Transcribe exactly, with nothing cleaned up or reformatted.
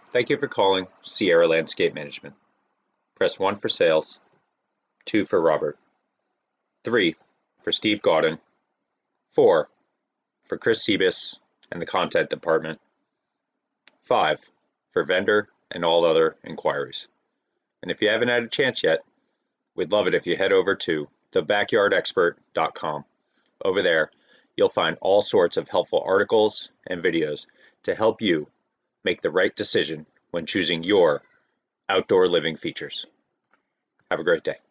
Thank you for calling Sierra Landscape Management. Press one for sales, two for Robert, three for Steve Godin, four for Chris Sebis and the content department, five for vendor and all other inquiries. And if you haven't had a chance yet, we'd love it if you head over to the backyard expert dot com. Over there, you'll find all sorts of helpful articles and videos to help you make the right decision when choosing your outdoor living features. Have a great day.